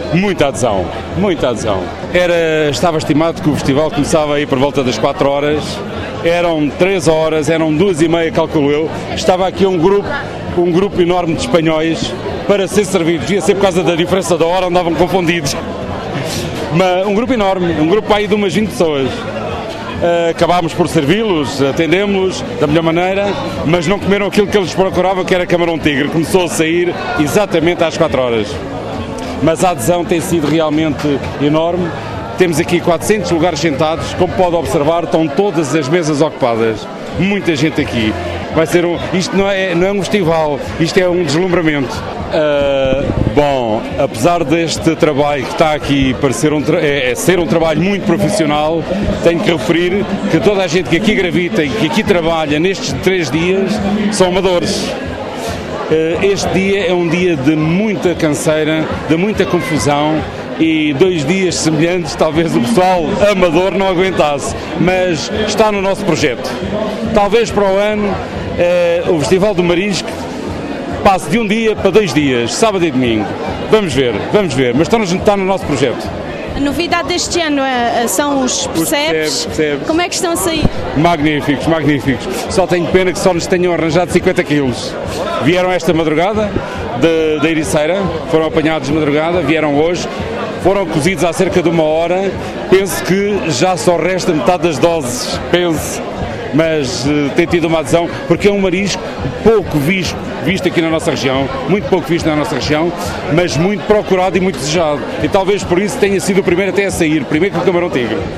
Muita adesão, muita adesão. Estava estimado que o festival começava aí por volta das 4 horas, eram 3 horas, eram 2h30, calculo eu. Estava aqui um grupo enorme de espanhóis para ser servidos, devia ser por causa da diferença da hora, andavam confundidos. Mas um grupo enorme, um grupo aí de umas 20 pessoas. Acabámos por servi-los, atendemos-los da melhor maneira, mas não comeram aquilo que eles procuravam, que era camarão tigre. Começou a sair exatamente às 4 horas. Mas a adesão tem sido realmente enorme. Temos aqui 400 lugares sentados, como pode observar, estão todas as mesas ocupadas. Muita gente aqui. Isto não é um festival, isto é um deslumbramento. Bom, apesar deste trabalho que está aqui para ser um trabalho muito profissional, tenho que referir que toda a gente que aqui gravita e que aqui trabalha nestes 3 dias são amadores. Este dia é um dia de muita canseira, de muita confusão, e 2 dias semelhantes talvez o pessoal amador não aguentasse, mas está no nosso projeto. Talvez para o ano o Festival do Marisco passe de 1 dia para 2 dias, sábado e domingo. Vamos ver, mas está no nosso projeto. A novidade deste ano são os percebes. Como é que estão a sair? Magníficos. Só tenho pena que só nos tenham arranjado 50 quilos. Vieram esta madrugada da Ericeira, foram apanhados de madrugada, vieram hoje, foram cozidos há cerca de 1 hora. Penso que já só resta metade das doses, mas tem tido uma adesão, porque é um marisco pouco visto aqui na nossa região, muito pouco visto na nossa região, mas muito procurado e muito desejado. E talvez por isso tenha sido o primeiro até a sair, primeiro que o camarão tigre.